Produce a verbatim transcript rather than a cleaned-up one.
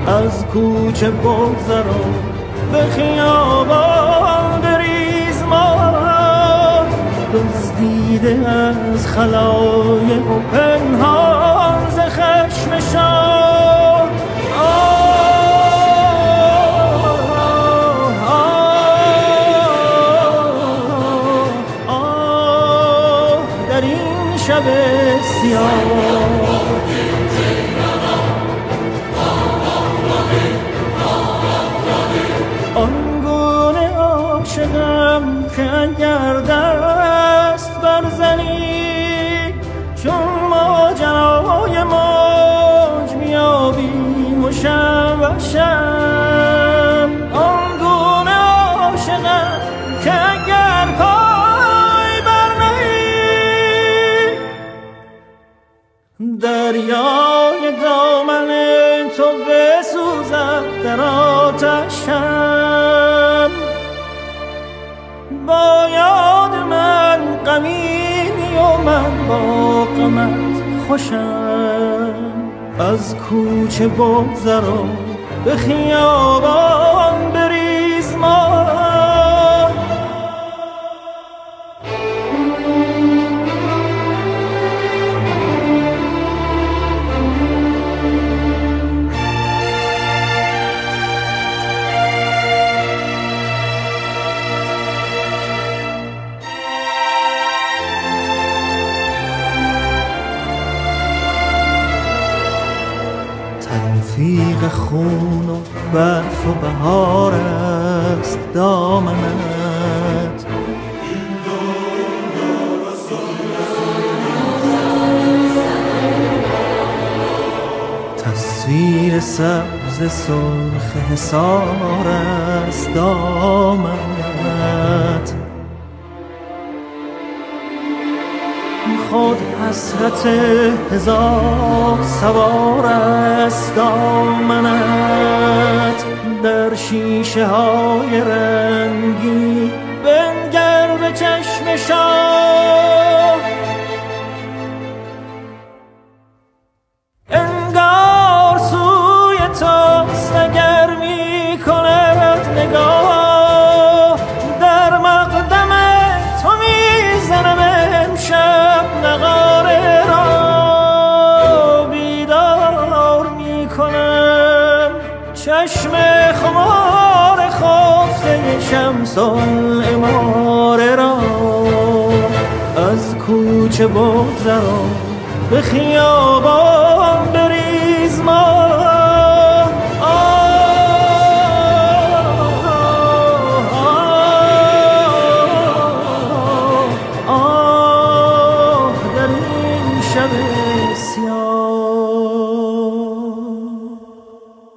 از کوچه بگذرا به خیابان بریز ما دزدیده از خلایق و پنهان ز خشم شاه. آه در این شب سیاه آنگونه عاشقم که اگر دست برزنی چون ماجرای موج میابیم و شم و شم. آنگونه عاشقم که اگر پای برنهی دریای دامن تو بسوزد در آتشم. با یاد من غمیمی و من با غمت خوشم. از کوچه بگذرا به خیابان بریز ما تلفیق خون و برف و بهار است دامنت. تصویر سبز سرخ حصار است دامنت. خود حسرت هزار سوار است دامنت. در شیشه های رنگی بنگر به چشم شاه. انگار سوی توست اگر می کند نگاه. در مقدم تو می زنم امشب نغاره را. بیدار می کنم چشم خمار خفته شمس العماره را. از کوچه بگذرا به خیابان